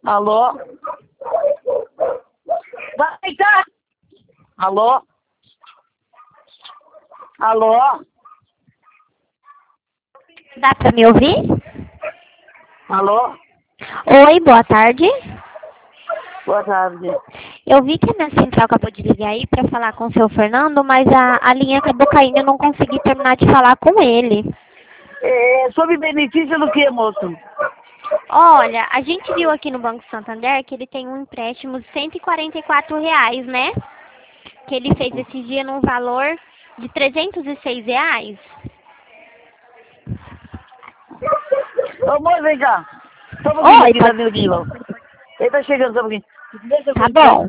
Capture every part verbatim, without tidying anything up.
Alô? Vai cá! Alô? Alô? Dá pra me ouvir? Alô? Oi, boa tarde. Boa tarde. Eu vi que a minha central acabou de ligar aí pra falar com o seu Fernando, mas a, a linha acabou caindo e eu não consegui terminar de falar com ele. É, sobre benefício do que, moço? Olha, a gente viu aqui no Banco Santander que ele tem um empréstimo de cento e quarenta e quatro reais, né? Que ele fez esse dia num valor de trezentos e seis reais. Ô, moço, vem cá. Só um pouquinho Oi, aqui, tá pode... meu guilão. Ele tá chegando, só um pouquinho. Tá bom.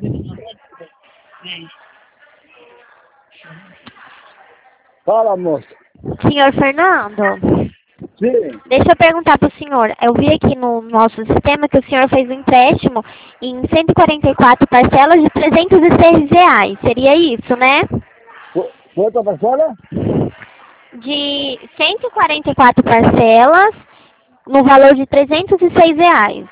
Fala, moço. Senhor Fernando, Sim. deixa eu perguntar pro senhor. Eu vi aqui no nosso sistema que o senhor fez um empréstimo em cento e quarenta e quatro parcelas de trezentos e seis reais. Seria isso, né? Qu- Quanto a parcela? De cento e quarenta e quatro parcelas no valor de trezentos e seis reais.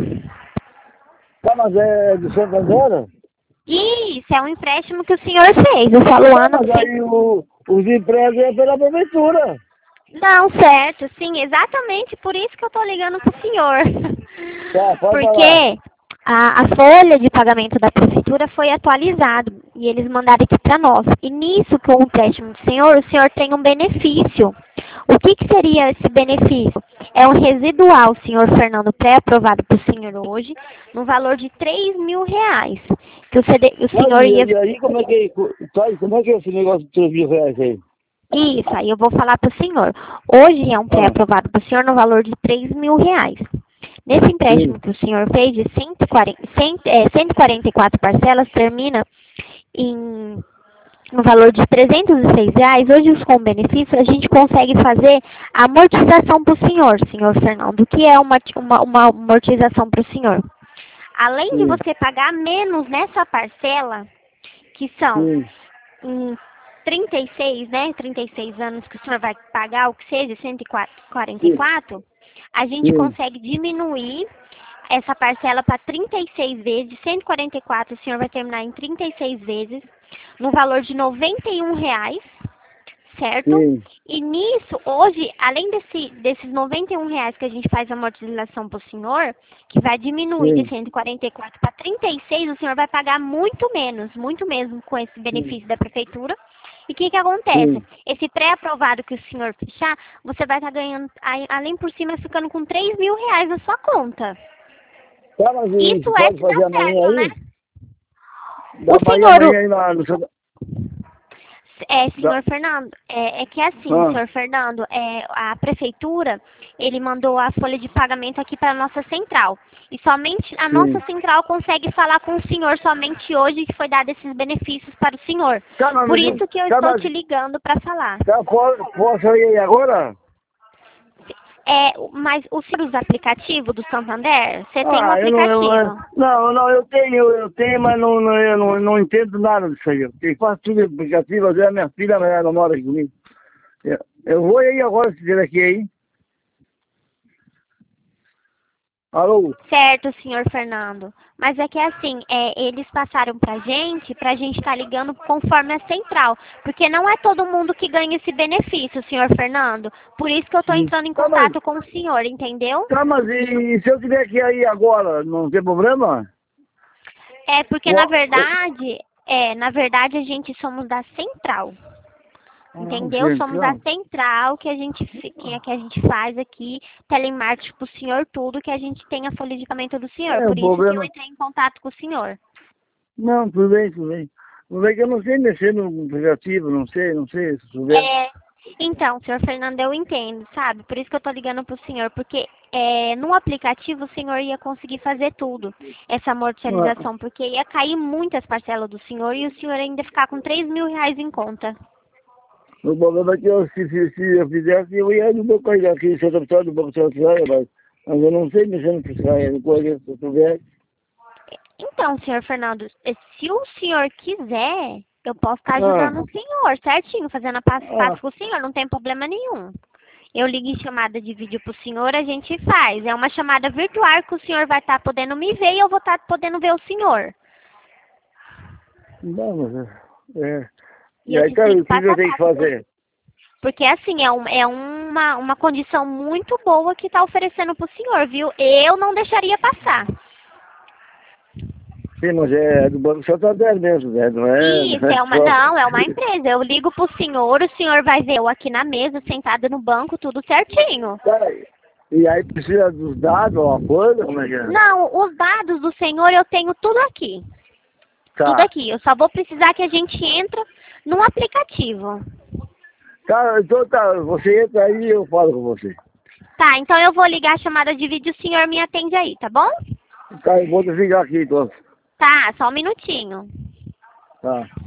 Tá, mas é de Santander? Isso, é um empréstimo que o senhor fez. Eu falo Tá, ano mas sem... aí o, os empregos é pela prefeitura. Não, certo, sim, exatamente por isso que eu tô ligando pro senhor. Tá, pode falar. Porque a, a folha de pagamento da prefeitura foi atualizada e eles mandaram aqui para nós. E nisso, com o empréstimo do senhor, o senhor tem um benefício. O que, que seria esse benefício? É um residual, senhor Fernando, pré-aprovado para o senhor hoje, no valor de três mil reais. Que o, C D, o Mas senhor e, ia... e aí como é que tá, como é que é esse negócio de três mil reais aí? Isso, aí eu vou falar para o senhor. Hoje é um Ah, pré-aprovado para o senhor no valor de três mil reais. Nesse empréstimo sim, que o senhor fez de cento e quarenta, cem, é, cento e quarenta e quatro parcelas, termina em no valor de trezentos e seis reais. Hoje, com benefício, a gente consegue fazer a amortização para o senhor, senhor Fernando. O que é uma, uma, uma amortização para o senhor? Além de sim, você pagar menos nessa parcela, que são sim, em trinta e seis, né, trinta e seis anos que o senhor vai pagar, o que seja, cento e quarenta e sim, quatro, a gente sim, consegue diminuir essa parcela para trinta e seis vezes. De cento e quarenta e quatro, o senhor vai terminar em trinta e seis vezes, no valor de noventa e um reais, certo? sim, E nisso, hoje, além desse, desses noventa e um reais que a gente faz a amortização para o senhor, que vai diminuir de sim, cento e quarenta e quatro para trinta e seis, o senhor vai pagar muito menos, muito mesmo com esse sim, benefício da prefeitura. E o que, que acontece? sim. Esse pré-aprovado que o senhor fechar, você vai estar ganhando, aí, além por cima, ficando com três mil reais na sua conta. Tá, mas e isso Isso é pode se dá fazer amanhã certo, né? aí? Dá O pra ir senhor, amanhã aí na, no Santa... é, Dá... senhor Fernando, é, é que assim, Ah, senhor Fernando, é, a prefeitura, ele mandou a folha de pagamento aqui para a nossa central. E somente a nossa sim. central consegue falar com o senhor somente hoje que foi dado esses benefícios para o senhor. Tá, mas, Por me- isso que eu tá, estou mas te ligando para falar. tá, posso, posso ir aí agora? É, mas o senhor usa aplicativo do Santander? Você tem um Ah, eu não, eu, aplicativo? não, não, eu tenho, eu tenho, mas não, não, eu não, não entendo nada disso aí. Quem faz tudo é aplicativo, às vezes a minha filha, mas ela não mora aqui comigo. Eu, eu vou aí agora, se tiver aqui aí. Alô? Certo, senhor Fernando. Mas é que assim, é, eles passaram pra gente, pra gente estar ligando conforme a central. Porque não é todo mundo que ganha esse benefício, senhor Fernando. Por isso que eu tô Sim. entrando em Tá, mas, contato com o senhor, entendeu? tá, mas e se eu tiver aqui aí agora, não tem problema? É porque na Ó, eu- verdade, é, na verdade a gente somos da central. Ah, Entendeu? Somos a central. central que a gente fi- que, é que a gente faz aqui, telemarketing pro senhor tudo, que a gente tem a folha de pagamento do senhor. É, o Por isso que eu problema. entrei em contato com o senhor. Não, tudo bem, tudo bem. Tudo bem que eu não sei mexer no aplicativo, não sei, não sei, se souber. É, então, senhor Fernando, eu entendo, sabe? Por isso que eu tô ligando pro senhor, porque é, no aplicativo o senhor ia conseguir fazer tudo, essa Ah, amortização, porque ia cair muitas parcelas do senhor e o senhor ainda ficar com três mil reais em conta. o problema é que eu, se, se, se eu fizesse, eu ia no banco aí aqui, em Santa Vitória, no banco de Santa Vitória, mas, mas eu não sei mexer no fiscal, no coisa, se eu souber. Então, senhor Fernando, eh, se o senhor quiser, eu posso estar Ah, ajudando o senhor, certinho, fazendo a passo a passo ah, com o senhor, não tem problema nenhum. eu ligo em chamada de vídeo pro senhor, a gente faz. É uma chamada virtual que o senhor vai estar podendo me ver e eu vou estar podendo ver o senhor. Não, mas é. E E eu aí, te cara, explico o que que passo eu a tenho que passo. fazer? Porque assim, é, um, é uma, uma condição muito boa que tá oferecendo pro senhor, viu? Eu não deixaria passar. Sim, mas é do Banco Santander mesmo, né? Não é, Isso, não é é uma, só. não, é uma empresa. Eu ligo pro senhor, o senhor vai ver eu aqui na mesa, sentada no banco, tudo certinho. Tá, e aí precisa dos dados, uma coisa, como é que é? Não, os dados do senhor eu tenho tudo aqui. Tudo Tá. aqui. Eu só vou precisar que a gente entre num aplicativo. Tá, então tá, você entra aí e eu falo com você. Tá, então eu vou ligar a chamada de vídeo, o senhor me atende aí, tá bom? Tá, eu vou desligar aqui então. Tá, só um minutinho. Tá.